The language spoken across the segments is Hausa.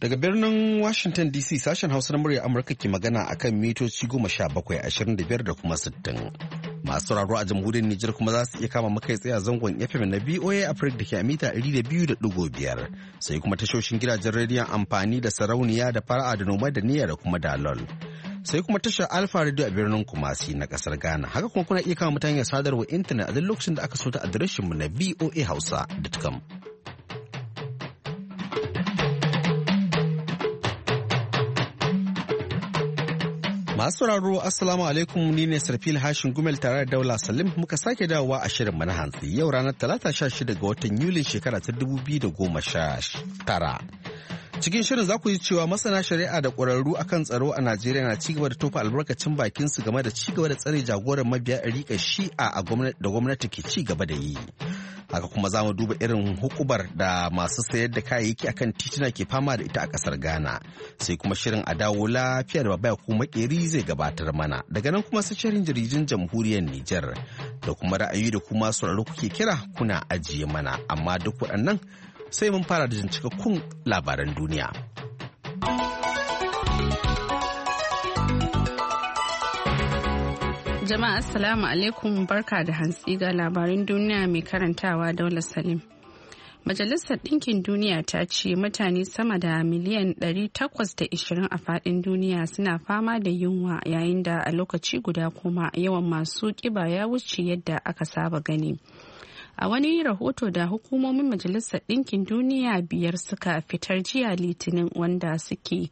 Daga birnin Washington DC sashen Hausa na murya Amurka ke magana akan mitoci 17,25 da kuma 60. Masu sauraro a jamhuriyar Nijar kuma za su iya kama makai tsaye a zangon FM na BOA Africa da ke a mita 200.5 sai kuma tashoshin gidajen rediyon amfani da sarauniya da fara'a da noma da niyya da kuma dalol. Sai kuma tashar Alfa Radio a birnin Kumasi na kasar Ghana. Haka kuma kuna iya kama mutane sadarwa intanet a duk lokacin da aka so ta adireshinmu na voahausa.com. Masu sauraro Assalamu alaikum, ni ne Sarfil Hashin Gumel tare da Daula Salim muka sake dawowa a shirin mana hantsi yau ranar 16 ga watan Yulin shekara ta 2019. Cikin shirin za ku ji cewa masana shari'a da ƙwararru akan tsaro a Najeriya na cigaba da tofa albarkacin bakin su game da cigaba da tsare jagoran mabiya ɗariƙar Shi'a da gwamnati ke ci gaba da yi. Haka kuma za mu duba irin hukubar da masu sayar da kayayyaki akan tituna ke fama da ita a kasar Ghana. Sai kuma shirin a dawo lafiya da babaya ko makeri zai gabatar mana. Daga nan kuma sai shirin jaridun jamhuriyar Nijar da kuma ra'ayi da kuma sauraro kuke kira kuna ajiye mana. Amma duk waɗannan sai mun fara da jin cikakkun labaran duniya. Jama'a assalamu alaikum, barka da hantsi ga labarin duniya mai karantawa Daula Salim. Majalisar Ɗinkin Duniya ta ce mutane sama da miliyan 820 a faɗin duniya suna fama da yunwa yayin da a lokaci guda kuma yawan masu ƙiba ya wuce yadda aka saba gani. A wani rahoto da hukumomin Majalisar Ɗinkin Duniya 5 suka fitar jiya Litinin wanda suke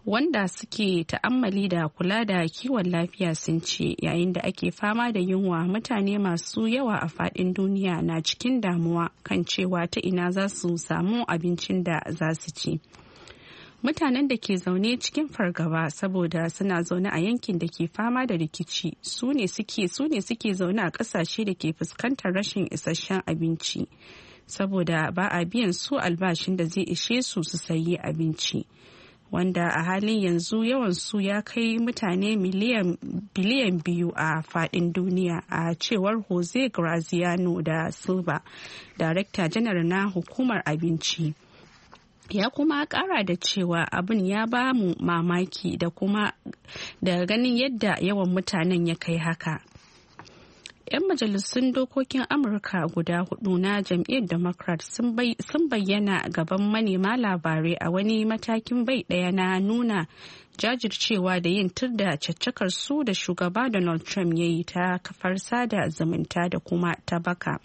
ta'ammali da kula da kiwon lafiya sun ce yayin da ake fama da yunwa mutane masu yawa a faɗin duniya na cikin damuwa kan cewa ta ina za su samu abincin da za su ci. Mutanen da ke zaune cikin fargaba saboda suna zaune a yankin da ke fama da rikici su ne suke zaune a kasashe da ke fuskantar rashin isasshen abinci saboda ba a biyan su albashin da zai ishe su su sayi abinci, wanda a halin yanzu yawan su ya kai mutane biliyan 2 a fadin duniya, a cewar Jose Graziano da Silva, Darekta Janar na Hukumar Abinci. Ya kuma kara da cewa abin ya ba mu mamaki da kuma da ganin yadda yawan mutanen ya kai haka. 'Yan majalisun dokokin Amurka guda 4 na jam'iyyar Democrat sun bayyana gaban manema labarai a wani matakin bai ɗaya na nuna jajircewa da yin tur da caccakar su da shugaba Donald Trump ya yi ta kafar sada zumunta da kuma ta baka.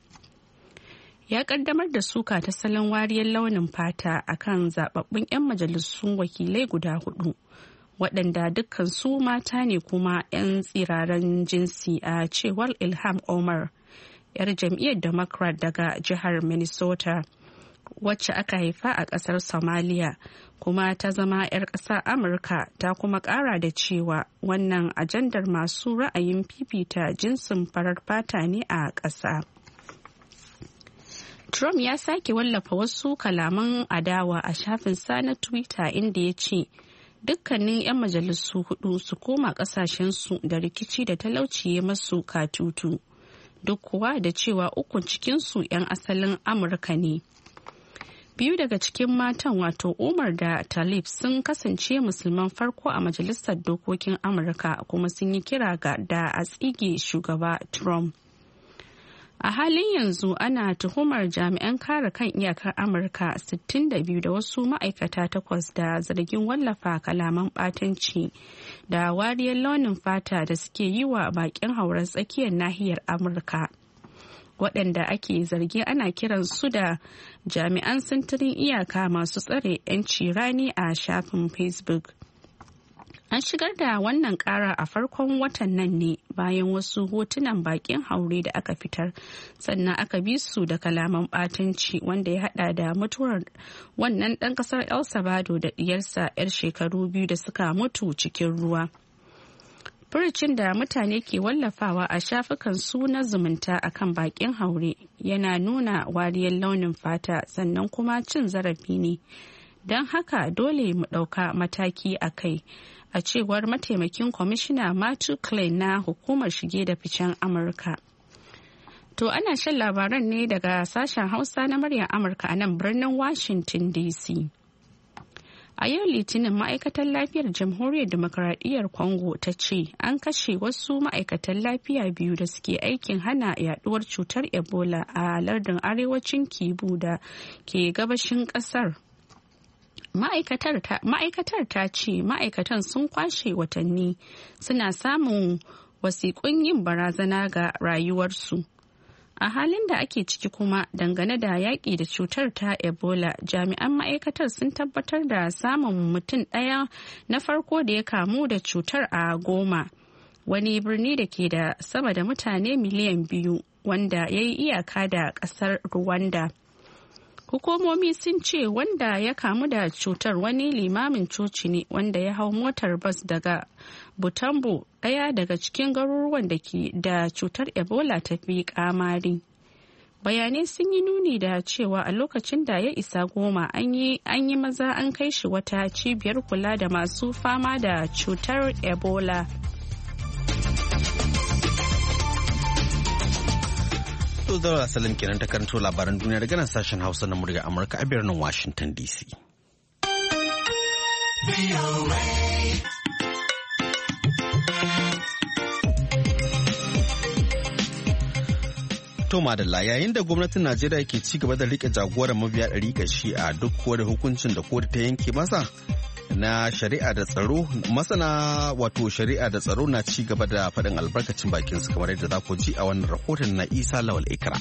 Ya kaddamar da suka ta salon wariyar launin fata akan zababbun 'yan majalisun wakilai guda 4 waɗanda dukkan su mata ne kuma 'yan tsiraren jinsi, a cewar Ilham Omar, 'yar jam'iyyar Democrat daga jihar Minnesota wacce aka haifa a ƙasar Somalia kuma ta zama 'yar ƙasar Amurka. Ta kuma ƙara da cewa wannan ajandar masu ra'ayin fifita jinsin farar fata ne a ƙasa. Trump ya sake wallafa wasu kalaman adawa a shafinsa na Twitter inda ya ce dukkanin 'yan majalisu 4 su koma kasashensu da rikici da talauci ya masu katutu, duk kuwa da cewa 3 cikinsu 'yan asalin Amurka ne. 2 daga cikin matan wato Umar da Talib sun kasance musulman farko a majalisar dokokin Amurka kuma sun yi kira da a tsige shugaba Trump. A halin yanzu ana tuhumar jami'an kare kan iyakar Amurka 62 da wasu ma'aikata 8 da zargin wallafa kalaman ɓatanci da wariyar launin fata da suke yi wa bakin hauren tsakiyar nahiyar Amurka. Waɗanda ake zargi ana kiran su da jami'an sintirin iyaka masu tsare 'yanci rani a shafin Facebook. An shigar da wannan kara a farkon watan nan ne bayan wasu hotunan bakin haure da aka fitar, sannan aka bi su da kalaman ɓatanci wanda ya hada da mutuwar wannan ɗan ƙasar El Salvador da ɗiyarsa 'yar shekaru 2 da suka mutu cikin ruwa. Furucin da mutane ke wallafawa a shafukan su na zumunta akan bakin haure yana nuna wariyar launin fata sannan kuma cin zarafi ne. Don haka dole mu ɗauka mataki a kai, a cewar mataimakin kwamishina Matthew Klein na hukumar shige da ficen Amurka. To ana shan labaran ne daga sashen Hausa na muryar Amurka a nan birnin Washington DC. A yau Litinin ma'aikatar lafiyar jamhuriyar demokaradiyyar Congo ta ce an kashe wasu ma'aikatan lafiya biyu da suke aikin hana yaduwar cutar Ebola a lardin arewacin Kivu da ke gabashin kasar. Ma'aikatar ta ce ma'aikatan sun kwashe watanni suna samun wasiƙun yin barazana ga rayuwarsu. A halin da ake ciki kuma dangane da yaƙi da cutar ta Ebola, jami'an ma'aikatar sun tabbatar da samun mutum ɗaya na farko da ya kamu da cutar a Goma, wani birni da ke da sama da mutane miliyan 2 wanda ya yi iyaka da ƙasar Rwanda. Hukumomi sun ce wanda ya kamu da cutar wani limamin coci ne wanda ya hau motar bas daga Butembo, ɗaya daga cikin garuruwan da ke da cutar Ebola ta fi kamari. Bayanai sun yi nuni da cewa a lokacin da ya isa Goma an yi maza an kai shi wata cibiyar kula da masu fama da cutar Ebola. Zaura Salim kenan ta karanto labaran duniya daga nan sashen Hausa na murya Amurka a birnin Washington DC. To madalla, yayin da gwamnatin Najeriya ke ci gaba da rike jagoran mabiya ɗari Shi'a duk da hukuncin da kotu ta yanke masa na shari'a da tsaro, masana wato shari'a da tsaro na ci gaba da faɗin albarkacin bakinsu kamar yadda za ku ji a wannan rahoton na Isa Lawal Ikra.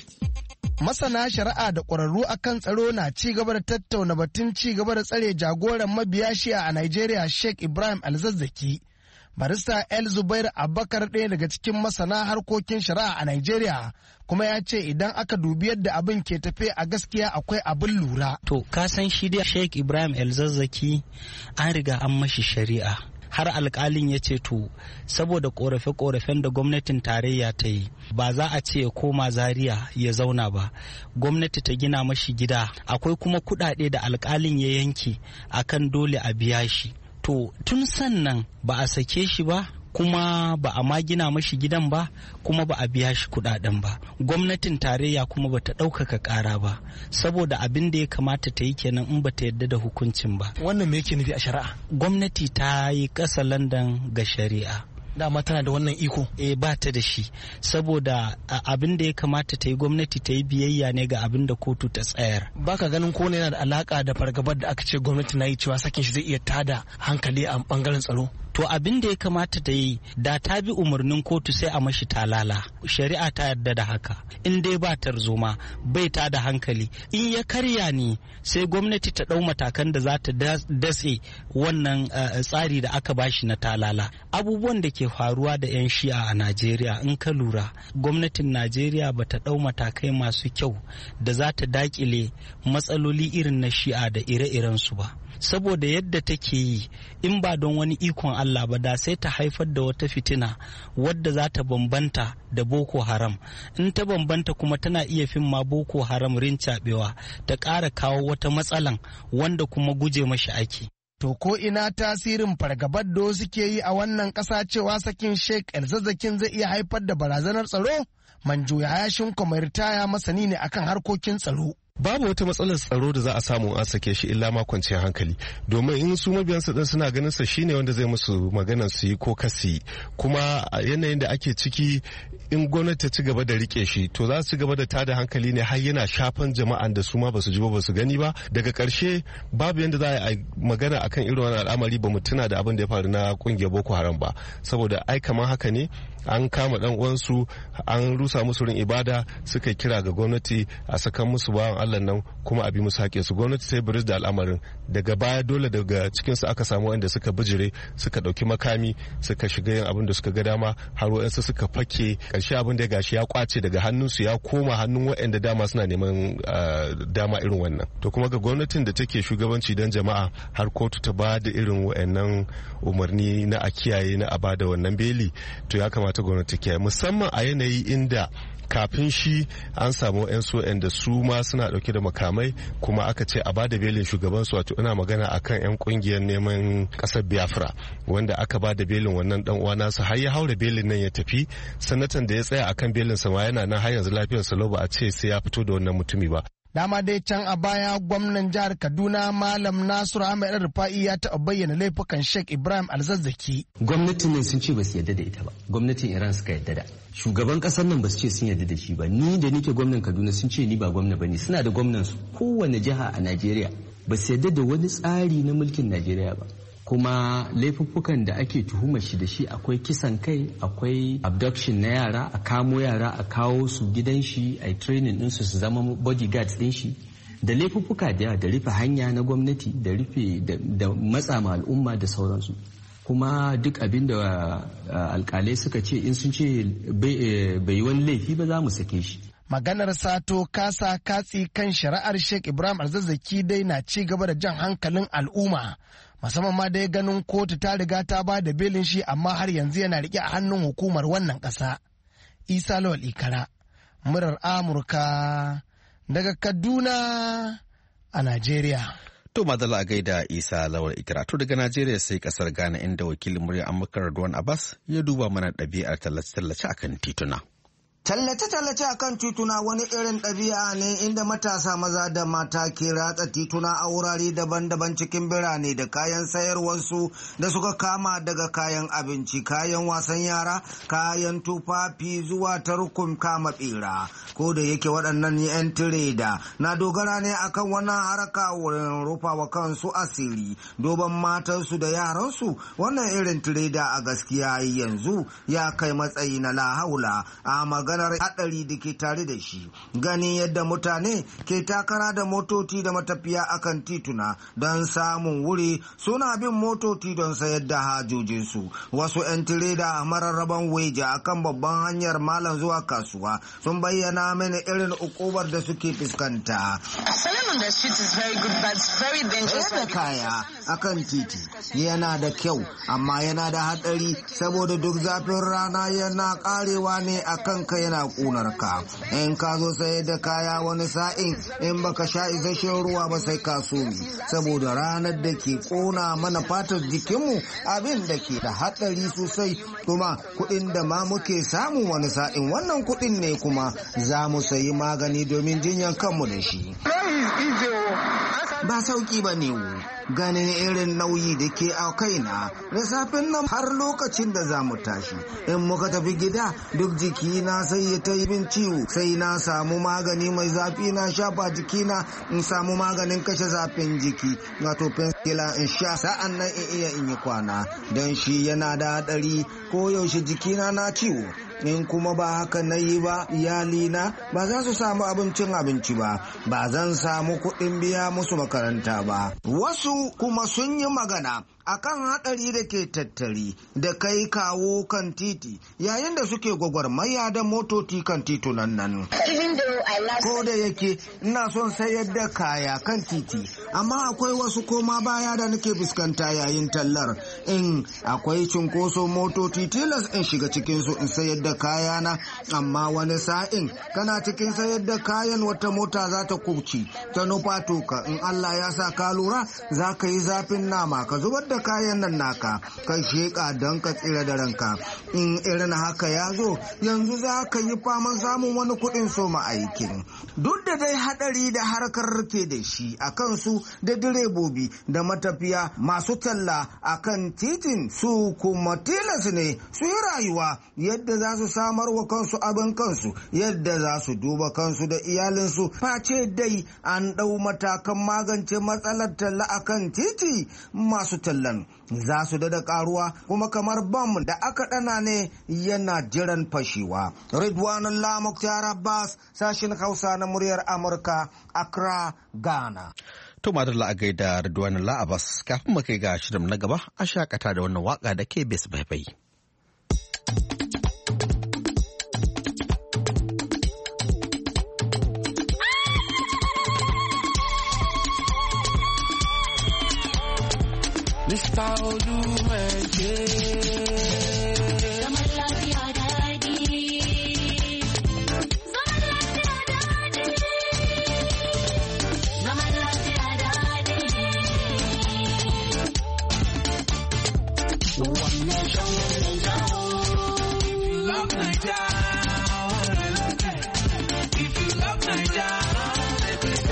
Masana shari'a da ƙwararru akan tsaro na ci gaba da tattauna batun ci gaba da tsare jagoran mabiya Shi'a a Najeriya Sheikh Ibrahim Alzazzaki. Barista El Zubair Abubakar ɗaya daga cikin masana harkokin shari'a a Najeriya kuma ya ce idan aka dubi yadda abin ke tafe a gaskiya akwai abin lura. To ka san shi dai Sheikh Ibrahim Alzazzaki an riga an mashi shari'a. Har alkalin ya ce to saboda korafe-korafen da gwamnatin tarayya ta yi ba za a ce ya koma Zaria ya zauna ba, gwamnati ta gina mashi gida, akwai kuma kuɗaɗe da alkalin ya yanke akan dole a biya shi. To tun sannan ba a sake shi ba, kuma ba a ma gina mashi gidan ba, kuma ba a biya shi kudaden ba. Gwamnatin tarayya kuma ba ta ɗaukaka ƙara ba, saboda abin da ya kamata ta yi kenan in ba ta yadda da hukuncin ba. Wannan me yake nufi a shari'a? Gwamnati ta yi ƙasa landan ga shari'a. Dama tana da wannan iko? Ba ta da shi, saboda abin da ya kamata ta yi gwamnati ta yi biyayya ne ga abin da kotu ta tsayar. Baka ganin ko ne yana da alaka da fargabar da aka ce gwamnati na yi cewa sakin shi zai iya tada hankali a bangaren tsaro? To abin da ya kamata ta yi da ta bi umarnin kotu sai a mashi talala. Shari'a ta yarda da haka. In dai ba tarzoma bai ta da hankali. In ya karya ne sai gwamnati ta ɗau matakan da za ta datse wannan tsari da aka bashi na talala. Abubuwan da ke faruwa da 'yan Shi'a a Najeriya in ka lura, gwamnatin Najeriya ba ta ɗau matakai masu kyau da za ta dakile matsaloli irin na Shi'a da ire-irensu ba. Saboda yadda take yi, in ba don wani ikon Allah ba da sai ta haifar da wata fitina wadda za ta bambanta da Boko Haram. In ta bambanta kuma tana iya fin ma Boko Haram rincaɓewa ta ƙara kawo wata matsalan wanda kuma guje mashi ake. To ko ina tasirin fargabar da suke yi a wannan ƙasa cewa sakin Sheikh Alzazzakin zai iya haifar da barazanar tsaro? Manjo Yahaya mai ritaya masani ne akan harkokin tsaro. Babu wata matsalar tsaro da za a samu an sake shi illa ma kwanciyar hankali, domin in su mabiyansa din suna ganin sa shine wanda zai musu maganar su yi ko kasi, kuma a yanayin da ake ciki in gwamnati ta ci gaba da rike shi to za su ci gaba da tada hankali ne har yana shafan jama'an da su ma basu ji ba basu gani ba. Daga karshe babu yanda za a yi magana akan irin wannan al'amari ba mu tuna da abin da ya faru na kungiyar Boko Haram ba, saboda ai kamar haka ne an kama dan uwansu an rusa musu rin ibada, suka kira ga gwamnati a sakan musu bawan Allah nan kuma a bi musu haƙƙin su. Gwamnati sai biris da al'amarin, daga baya dole daga cikin su aka samu wanda suka bijire suka dauki makami suka shiga yin abin da suka ga dama, har wayansu suka fake. Karshe abin da gashi ya kwace daga hannunsu ya koma hannun waɗanda dama suna neman dama irin wannan. To kuma ga gwamnatin da take shugabanci dan jama'a har kotu ta ba da irin waɗannan umarni na a kiyaye na a ba da wannan beli, to ya kamata gwamnati kiyaye, musamman a yanayi inda kafin shi an samu 'yan so'yan da su ma suna dauke da makamai kuma aka ce a bada belin shugabansu, wato ina magana akan 'yan kungiyar neman kasar Biafra wanda aka bada belin wannan dan uwa nasu har ya haura belin nan ya tafi. Sanatan da ya tsaya akan belin sa ma yana nan har yanzu lafiyar sa lau, ba a ce sai ya fito da wannan mutumi ba. Dama dai can a baya gwamnan jihar Kaduna Malam Nasiru Ahmed Rufa'i ya taɓa bayyana laifukan Sheikh Ibrahim Alzazzaki. Gwamnatin nan sun ce ba su yarda da ita ba, gwamnatin Iran suka yarda da. Shugaban ƙasar nan ba su ce sun yarda da shi ba, ni da nike gwamnan Kaduna sun ce ni ba gwamna ba ne, suna da gwamnan su kowane jiha a Najeriya ba su yarda da wani tsari na mulkin Najeriya ba. Kuma laifuffukan da ake tuhumar shi da shi akwai kisan kai, akwai abduction na yara, a kamo yara a kawo su gidan shi, a training ɗinsu su zama bodyguards ɗin shi, da laifuffuka da yawa, da rufe hanya na gwamnati, da rufe da matsa ma al'umma da sauransu. Kuma duk abin da alkalai suka ce in sun ce bai yi wani laifi ba za mu sake shi. Maganar sato kasa katsi kan shari'ar Sheikh Ibrahim Alzazzaki dai na ci gaba da jan hankalin al'umma. Musamman ma dai ganin kotu ta riga ta ba da belin shi amma har yanzu yana rike a hannun hukumar wannan ƙasa. Isa Lawal Ikara, murar Amurka daga Kaduna a Najeriya. To madalla a gaida Isa Lawal Ikara. To daga Najeriya sai kasar Ghana inda wakilin muryar Amurka Radwan Abbas ya duba mana ɗabi'ar tallace-tallace akan tituna. Tallace-tallace a kan tituna wani irin ɗabi'a ne inda matasa maza da mata ke ratsa tituna a wurare daban-daban cikin birane da kayan sayarwarsu da suka kama daga kayan abinci, kayan wasan yara, kayan tufafi zuwa tarkun kama ɓera. Ko da yake waɗannan 'yan tireda na dogara ne akan wannan haraka wurin rufawa kansu asiri, doban matansu da yaransu. Wannan irin tireda a gaskiya yanzu ya kai matsayi na lahaula a maganar hadari da ke tare da shi, ganin yadda mutane ke takara da motoci da matafiya akan tituna don samun wuri, suna bin motoci don sayar da hajojinsu. Wasu 'yan tireda a mararraban waje akan babban hanyar malam zuwa kasuwa sun bayyana mini irin ukubar da suke fuskanta. Sayar da kaya akan titi yana da kyau amma yana da hadari, saboda duk zafin rana yana karewa ne akan kai yana kunar ka. In ka zo sayar da kaya wani sa'in in baka sha isasshen ruwa ba sai ka sumi, saboda ranar da ke kona mana fatar jikinmu abin da ke da hatsari sosai. Kuma kuɗin da ma muke samu wani sa'in wannan kuɗin ne kuma za mu sayi magani domin jinyar kanmu da shi. Ba sauki ba ne ganin irin nauyi da ke a kaina da safin nan har lokacin da za mu tashi. In muka tafi gida duk jikina sai ya ta yi bin ciwo, sai na samu magani mai zafi na shafa jikina, in samu maganin kashe zafin jiki wato painkiller in sha, sa'an nan in iya in yi kwana, don shi yana da hadari ko yaushe jikina na ciwo. In kuma ba haka na yi ba, iyalina ba za su samu abincin abinci ba, ba zan samu kuɗin biya musu makaranta ba. Wasu kuma sun yi magana akan haɗari da ke tattari da kai kawo kan titi yayin da suke gwagwarmaya da motoci kan titunan nan. Ko da yake ina son sayar da kaya kan titi, amma akwai wasu koma baya da nake fuskanta yayin tallar. In akwai cunkoson motoci tilas in shiga cikinsu in sayar da kayana, amma wani sa'in kana cikin sayar da kayan wata mota za ta kubci ta nufa toka. In Allah ya sa ka lura za ka yi zafin nama ka zubar da kayan nan naka ka sheƙa don ka tsira da ranka. In irin haka ya zo yanzu za ka yi faman samun wani kuɗin soma aikin. Duk da dai haɗari da harkar ke da shi a kansu da direbobi da matafiya masu talla a kan titin, su kuma tilas ne su yi rayuwa yadda za su samar wa kansu abin kansu, yadda za su duba kansu da iyalinsu. Face dai an ɗau matakan magance matsalar talla a kan titi. Masu tallan za su dada karuwa, kuma kamar bam da aka ɗana ne yana jiran fashewa. Ridwanullah Muktar Abbas, sashin Hausa na muryar Amurka, Accra, Ghana. To madalla a gaida Ridwanullah Abbas, kafin mu kai ga shirin na gaba a shakata da wannan waka da ke bes bai. Mr. Oluweke. Zaman lafiya daɗi. Zaman lafiya daɗi. Zaman lafiya daɗi. Wannan shan wannan jawo. Love Naija. If you love Naija,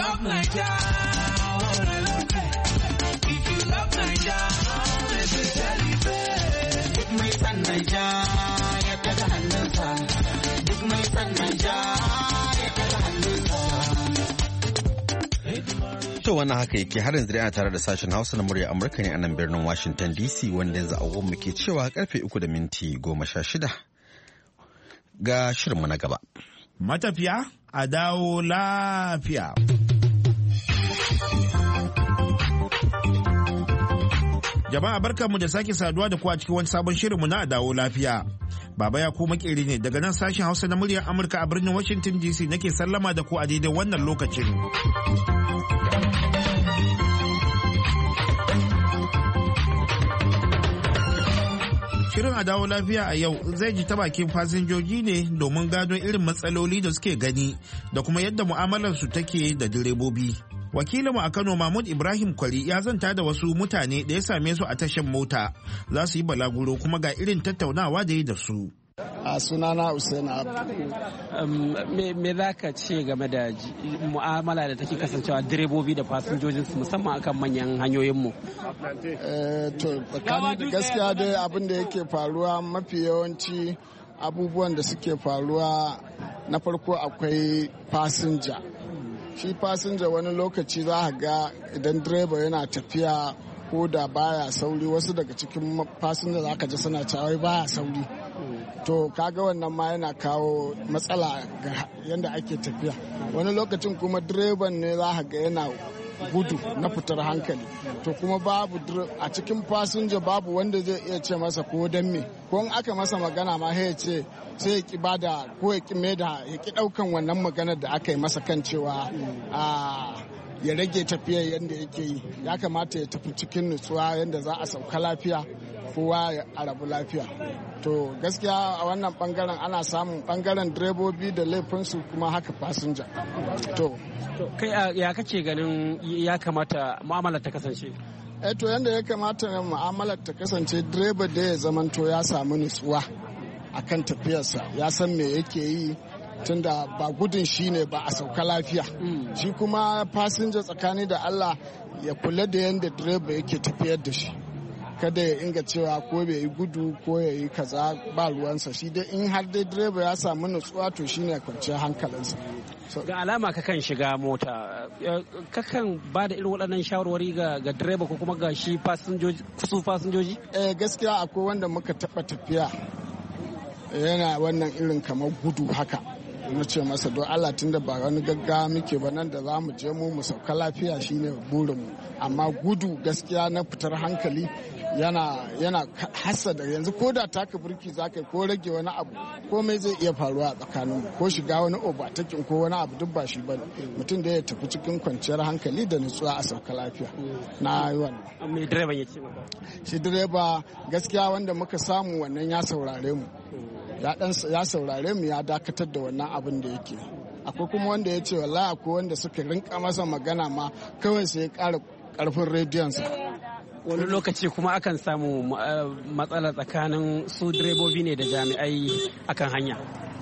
love Naija, if you love Naija, let me tell you, duk mai san Naija ya daga hannunsa, duk mai san Naija ya daga hannunsa. To wannan haka yake har yanzu ana tare da sashen Hausa na murya Amurka ne a nan birnin Washington DC wanda yanzu agogon mu ke cewa karfe 3:16 ga shirinmu na gaba. Matafiya a dawo lafiya. Jama'a barkanmu da sake saduwa da ku a cikin wani sabon shirinmu na dawo lafiya. Baba ya ku makeri ne daga nan sashen Hausa na muryar Amurka a birnin Washington DC nake sallama da ku a daidai wannan lokacin. Shirin a dawo lafiya a yau zai ji ta bakin fasinjoji ne domin gano irin matsaloli da suke gani da kuma yadda mu'amalarsu take da direbobi. Wakilinmu a Kano Mahmud Ibrahim Kwari ya zanta da wasu mutane da ya same su a tashan mota za su yi balaguro kuma ga irin tattaunawa da yi da su. A sunana Usain Abdu. Me za ka ce game da mu'amala da take kasancewa direbobi da fasinjojin su musamman akan manyan hanyoyinmu? To tsakanin da gaskiya dai abin da yake faruwa mafi yawanci abubuwan da suke faruwa na farko akwai fasinja. Shi fasinja wani lokaci za a ga idan direba yana tafiya ko da baya sauri wasu daga cikin fasinja za ka ji suna cewa baya sauri. To kaga wannan ma yana kawo matsala ga yadda ake tafiya. Wani lokacin kuma direban ne za ga yana gudu na fitar hankali. To kuma babu a cikin fasinja babu wanda zai iya ce masa ko dan me. Ko in aka masa magana ma ya ce sai ya ki bada ko ya ki maida ya ki daukan wannan maganar da aka yi masa kan cewa ya rage tafiyar yadda yake yi. Ya kamata ya tafi cikin nutsuwa yadda za a sauka lafiya kowa a rabu lafiya. To gaskiya a wannan bangaren ana samun bangaren direbobi da laifinsu kuma haka fasinja. To kai ya kace ganin ya kamata mu'amalar ta kasance? To yanda ya kamata mu'amalar ta kasance direba da ya zamanto ya samu nutsuwa akan tafiyarsa ya san me yake yi tunda ba gudun shi ne ba a sauka lafiya. Shi kuma fasinja tsakani da Allah ya kula da yanda direba yake tafiyar da shi. Kada ya inga cewa ko bai yi gudu ko ya yi kaza ba ruwansa shi dai in har dai direba ya samu nutsuwa to shine kwanciyar hankalinsa. Ga alama kakan shiga mota kakan ba da irin waɗannan shawarwari ga direba ko kuma ga shi fasinjoji? Gaskiya akwai wanda muka taɓa tafiya yana wannan irin kamar gudu haka. Na ce masa don Allah tunda ba wani gaggawa muke ba nan da za mu je mu sauka lafiya shine burinmu amma gudu gaskiya na fitar hankali yana hassada yanzu ko da taka burki za ka ko rage wani abu komai zai iya faruwa a tsakaninmu ko shiga wani overtaking ko wani abu duk ba shi bane mutum da ya tafi cikin kwanciyar hankali da nutsuwa a sauka lafiya na yi wannan. Me direban ya ce maka? Shi direba gaskiya wanda muka samu wannan ya saurare mu ya saurare mu ya dakatar da wannan abin da yake. Akwai kuma wanda ya ce wallahi akwai wanda suka rinka masa magana ma kawai sai ya ƙara ƙarfin rediyonsa. Wani lokaci kuma akan samu matsala tsakanin su direbobi ne da jami'ai akan hanya.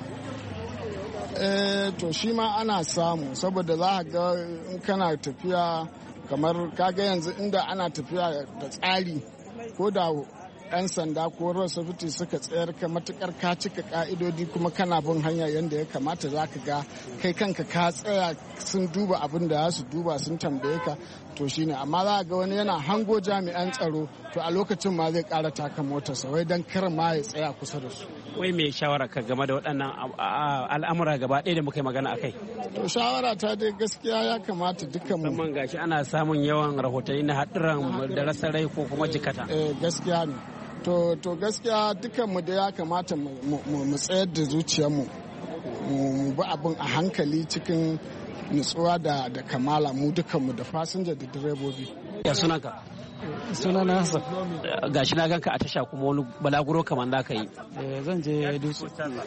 To shi ma ana samu saboda za a ga in kana tafiya kamar kaga yanzu inda ana tafiya da tsari ko da 'yan sanda ko road safety suka tsayar ka matukar ka cika ka'idodi kuma kana bin hanya yadda ya kamata za ka ga kai kanka ka tsaya sun duba abin da za su duba sun tambaye ka to shine amma za ga wani yana hango jami'an tsaro to a lokacin ma zai kara taka motarsa wai dan kar ma ya tsaya kusa da su. Wai me shawara ka game da waɗannan al'amura gaba ɗaya da muka yi magana akai? To shawara ta dai gaskiya ya kamata dukkan mu. Musamman gashi ana samun yawan rahotanni na haɗuran da rasa rai ko kuma jikata. Gaskiya ne. To gaskiya dukanmu da ya kamata mu tsayar da zuciyarmu mu bi abin a hankali cikin nutsuwa da kamala mu dukanmu da fasinja da direbobi. Ya sunanka? Sunana Hassan. Gashi na ganka a tasha kuma wani balaguro kamar da ka yi. Zan je Dutse.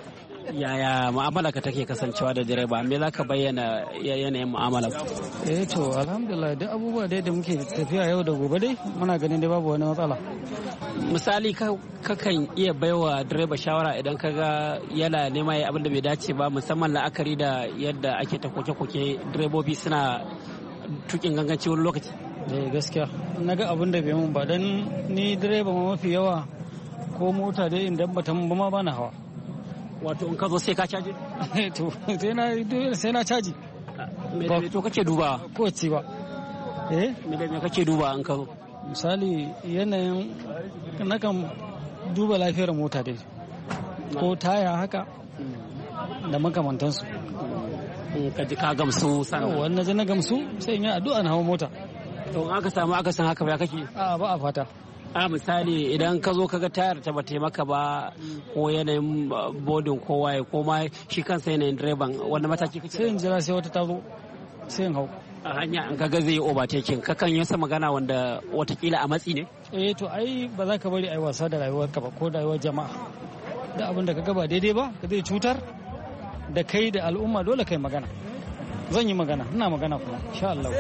Yaya mu'amala ka take kasancewa da direba? Me za ka bayyana yanayin mu'amala? To alhamdulillah duk abubuwa dai da muke tafiya yau da gobe dai muna ganin dai babu wani matsala. Misali kakan iya baiwa direba shawara idan ka ga yana nema ya abin da bai dace ba, musamman la'akari da yadda ake ta koke-koke direbobi suna tukin ganganci wani lokaci. Gaskiya na ga abin da bai mun ba dan ni direba ma mafi yawa ko mota dai idan bata mun ba ma bana hawa. Wato in ka zo sai ka caji? To sai na caji. Me da to kake duba? Ko ce ba. Me da me kake duba in ka zo? Misali yanayin nakan duba lafiyar mota dai. Ko taya haka da makamantansu. Ka ji ka gamsu sana. Wannan ji na gamsu sai in yi addu'a na hawa mota. To aka samu akasin haka ba kake? Ba a fata. A misali idan ka zo kaga tayar ta bata maka ba ko yanayin bodin ko waye ko ma shi kansa yanayin direban wanda mataki kake? Sai in jira sai wata ta zo sai in hau. A hanya an kaga zai yi overtaking kakan yi sa magana wanda watakila a matsi ne? To ai ba za ka bari ai wasa da rayuwar ka ba ko da rayuwar jama'a. Da abin da kaga ba daidai ba ka zai cutar da kai da al'umma dole kai magana. Zan yi magana, ina magana kuma insha Allah.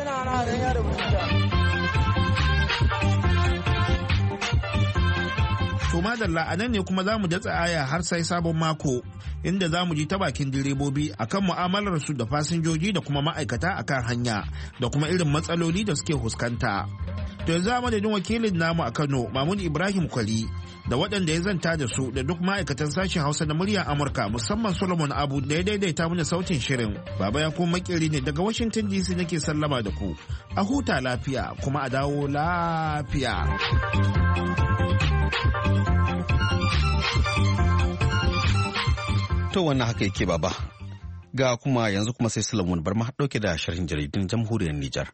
To madalla a nan ne kuma za mu datsa aya har sai sabon mako inda za mu ji ta bakin direbobi akan mu'amalar su da fasinjoji da kuma ma'aikata akan hanya da kuma irin matsaloli da suke fuskanta. To yanzu a madadin wakilin namu a Kano Mahmud Ibrahim Kwali da waɗanda ya zanta da su da duk ma'aikatan sashen Hausa na muryar Amurka musamman Solomon Abu da ya daidaita mana sautin shirin. Baba ya kuma makeri ne daga Washington DC nake sallama da ku. A huta lafiya kuma a dawo lafiya. To wannan haka yake baba. Ga kuma yanzu kuma sai Solomon bar ma dauke da sharhin jaridun jamhuriyar Nijar.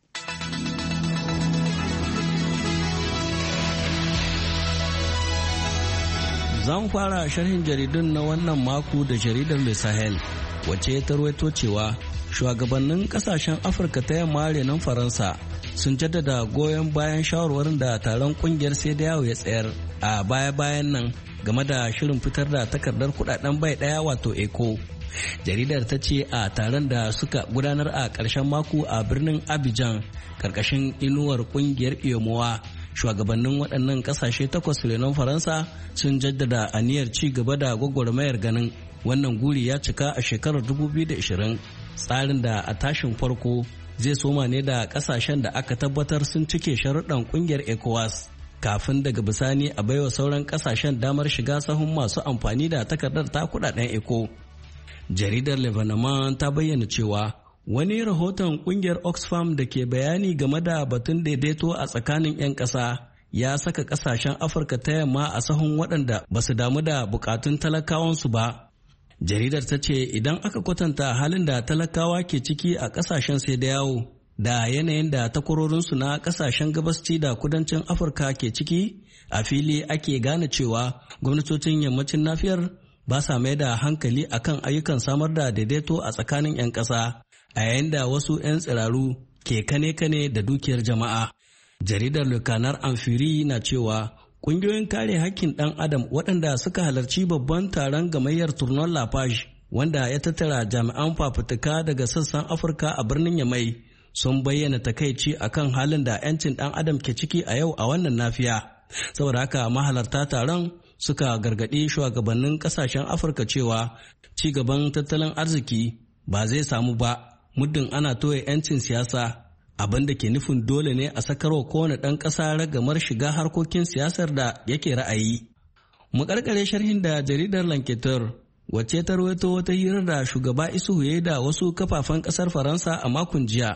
Zan fara sharhin jaridun na wannan mako da jaridar Le Sahel wacce ta rawaito cewa shugabannin kasashen Afirka ta yamma renon Faransa sun jaddada goyon bayan shawarwarin da taron kungiyar CEDEAO ya tsayar a baya-bayan nan game da shirin fitar da takardar kudaden bai daya wato ECO. Jaridar ta ce a taron da suka gudanar a ƙarshen mako a birnin Abidjan ƙarƙashin inuwar kungiyar IOMOA, shugabannin waɗannan ƙasashe takwas renon Faransa sun jaddada aniyar ci gaba da gwagwarmayar ganin wannan guri ya cika a shekarar 2020. Tsarin da a tashin farko zai soma ne da ƙasashen da aka tabbatar sun cike sharuɗan ƙungiyar ECOWAS kafin daga bisani a baiwa sauran ƙasashen damar shiga sahun masu amfani da takardar ta kuɗaɗen ECO. Jaridar Lebanon ta bayyana cewa wani rahoton ƙungiyar Oxfam da ke bayani game da batun daidaito a tsakanin 'yan ƙasa ya saka ƙasashen Afirka ta yamma a sahun waɗanda ba su damu da bukatun talakawansu ba. Jaridar ta ce idan aka kwatanta halin da talakawa ke ciki a ƙasashen sai da yawo da yanayin da takwarorinsu na ƙasashen gabasci da kudancin Afirka ke ciki, a fili ake gane cewa gwamnatocin yammacin nafiyar ba sa mai da hankali akan ayyukan samar da daidaito a tsakanin 'yan ƙasa, a yayin da wasu 'yan tsiraru ke kane-kane da dukiyar jama'a. Jaridar Lukanar Amfiri na cewa ƙungiyoyin kare hakkin ɗan adam waɗanda suka halarci babban taron gamayyar Tournon La Page wanda ya tattara jami'an fafutuka daga sassan Afirka a birnin Yamai sun bayyana takaici akan halin da 'yancin ɗan adam ke ciki a yau a wannan nafiya. Saboda haka mahalarta taron suka gargaɗi shugabannin ƙasashen Afirka cewa ci gaban tattalin arziki ba zai samu ba muddin ana toye 'yancin siyasa, abin da ke nufin dole ne a sakarwa kowane ɗan ƙasa ragamar shiga harkokin siyasar da yake ra'ayi. Mu ƙarƙare sharhin da jaridar L'Enquêteur wacce ta rawaito wata hirar da shugaba Isuhu ya yi da wasu kafafen ƙasar Faransa a makon jiya.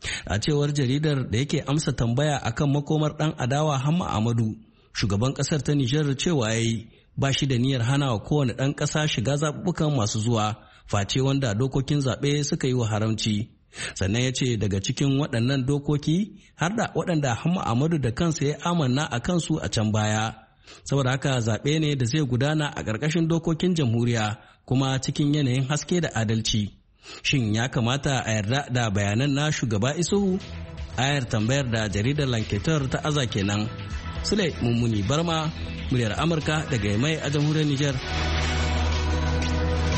A cewar jaridar da yake amsa tambaya akan makomar ɗan adawa Hamma Amadu, shugaban ƙasar ta Nijar cewa ya yi ba shi da niyyar hana wa kowane ɗan ƙasa shiga zaɓuɓɓukan masu zuwa, face wanda dokokin zaɓe suka yi wa haramci. Sannan ya ce daga cikin waɗannan dokoki har da waɗanda Hamma Amadu da kansa ya amanna a kansu a can baya. Saboda haka zaɓe ne da zai gudana a ƙarƙashin dokokin jamhuriya kuma cikin yanayin haske da adalci. Shin ya kamata a yarda da bayanan na shugaba Isuhu? Ayar tambayar da jaridar L'Enquêteur ta aza kenan. Sule Mummuni Barma, muryar Amurka daga Yamai a jamhuriyar Nijar.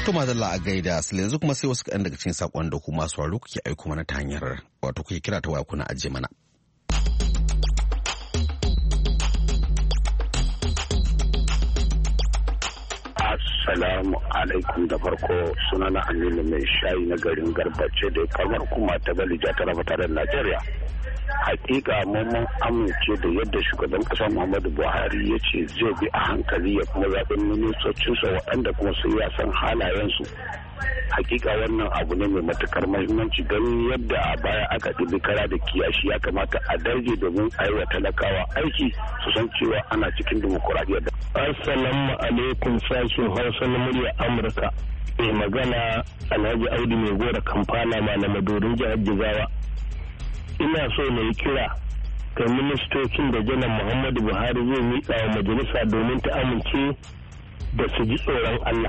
To madalla a gaida su yanzu kuma sai wasu kaɗan daga cikin saƙon da kuma masu waro kuke aiko mana ta hanyar wato kuke kira ta waya kuna ajiye mana. Assalamu alaikum, da farko sunana Aminu mai shayi na garin Garbace da kamar kuma ta Balija ta raba tare da Najeriya. Hakika mun amince da yadda shugaban kasa Muhammadu Buhari ya ce zai bi a hankali ya kuma zaɓi ministocinsa waɗanda kuma su ya san halayensu. Hakika wannan abu ne mai matukar mahimmanci don yadda a baya aka ɗibi kara da kiyashi, ya kamata a darje domin a yi wa talakawa aiki su san cewa ana cikin dimokuraɗiyya. Assalamu alaikum, sashen Hausa na murya Amurka. Mai magana Alhaji Audu mai gora Kampala Malamadorin jihar Jigawa. Ina so na yi kira ga ministocin da janar Muhammadu Buhari zai miƙa wa majalisa domin ta amince da su ji tsoron Allah.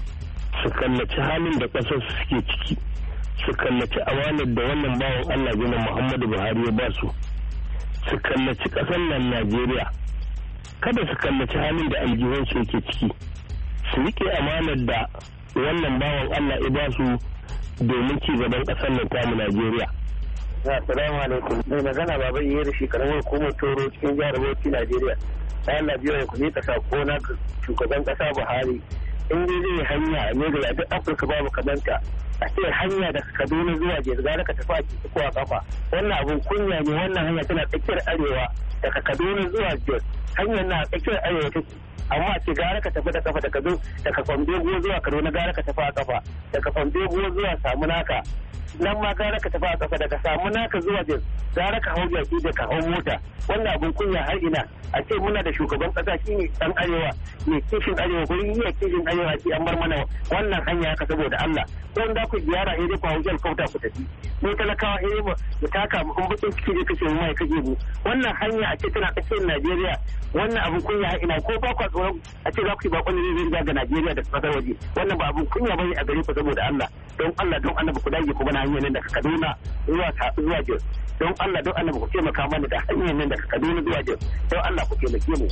Su kallaci halin da ƙasar suke ciki, su kallaci amanar da wannan bawan Allah janar Muhammadu Buhari ya ba su kallaci ƙasar nan Najeriya. Kada su kallaci halin da aljihunsu yake ciki, su riƙe amanar da wannan bawan Allah ya ba su domin ci gaban ƙasar nan tamu Najeriya. Assalamu alaikum. Mai magana baba yi da shi karamar hukumar Toro cikin jihar Bauchi Najeriya. Bayan Najeriya ku ne kasa ko na shugaban kasa Buhari. In dai zai hanya ne da duk Afirka babu kamanta. A ce hanya daga Kaduna zuwa Jos gara ka tafi a kiki ko a kafa. Wannan abun kunya ne, wannan hanya tana tsakiyar arewa daga Kaduna zuwa Jos. Hanyar na tsakiyar arewa take. Amma a ce gara ka tafi da kafa daga Kwambego zuwa Kaduna gara ka tafi a kafa. Daga Kwambego zuwa Samunaka nan ma gara ka tafi a kafa, daga Samunaka zuwa Jos gara ka hau jaki da ka hau mota. Wannan abun kunya har ina. A ce muna da shugaban kasa shine dan arewa mai kishin arewa ko iya kishin arewa ce an bar mana wannan hanya haka saboda Allah. Ko da ku ziyara dai ku hau jal kauta ku tafi. Mu talakawa mu taka mu bakin ciki da kace mu mai kaje mu. Wannan hanya a ce tana tsakiyar Najeriya. Wannan abun kunya har ina, ko ba ku tsoron a ce za ku yi bakon zai ga Najeriya da kasar waje. Wannan ba abun kunya bane a gare ku saboda Allah. Don Allah don annabi ku dage ku bana hanyar nan daga Kaduna zuwa Jos. Don Allah don annabi ku taimaka mana da hanyar nan daga Kaduna zuwa Jos. Don Allah ku taimake mu.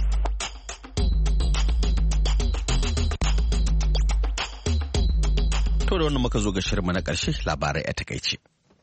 To da wannan muka zo ga shirinmu na ƙarshe, labarai a takaice.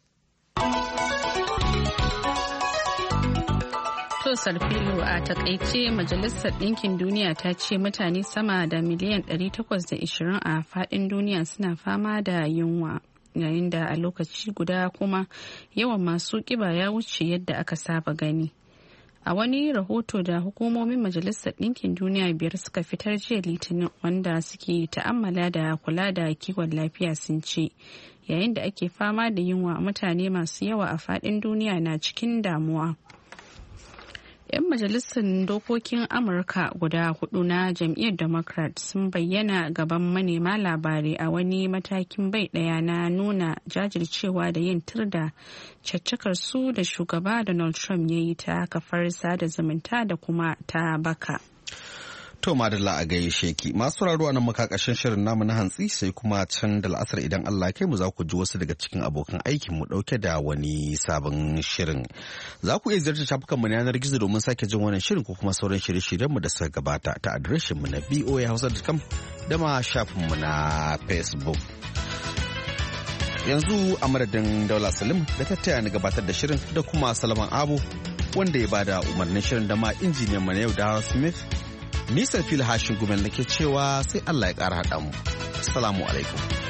To Sarfilu, a takaice Majalisar Ɗinkin Duniya ta ce mutane sama da miliyan 820 a faɗin duniya suna fama da yunwa, yayin da a lokaci guda kuma yawan masu ƙiba ya wuce yadda aka saba gani. A wani rahoto da hukumomin Majalisar Ɗinkin Duniya 5 suka fitar jiya Litinin, wanda suke ta'ammala da kula da kiwon lafiya, sun ce yayin da ake fama da yunwa mutane masu yawa a faɗin duniya na cikin damuwa. 'Yan majalisar dokokin Amurka guda 4 na jam'iyyar Democrat sun bayyana gaban manema labarai a wani matakin bai ɗaya na nuna jajircewa da yin tir da caccakar su da shugaba Donald Trump ya yi ta kafar sada zumunta da kuma ta baka. To madalla a gaishe ki, masu sauraro nan muka ƙarshen shirin namu na hantsi, sai kuma can da la'asar idan Allah kai mu za ku ji wasu daga cikin abokan aikin mu ɗauke da wani sabon shirin. Za ku iya ziyartar shafukan mu na yanar gizo domin sake jin wannan shirin ko kuma sauran shirye-shiryen mu da suka gabata ta adireshin mu na voahausa.com da ma shafin mu na Facebook. Yanzu a madadin Daula Salim da ta taya ni gabatar da shirin da kuma Salaman Abu wanda ya bada umarnin shirin da ma injiniyan mu na yau da Smith. Nisar fil hashin gumen da ke cewa sai Allah ya ƙara haɗa mu. Assalamu alaikum.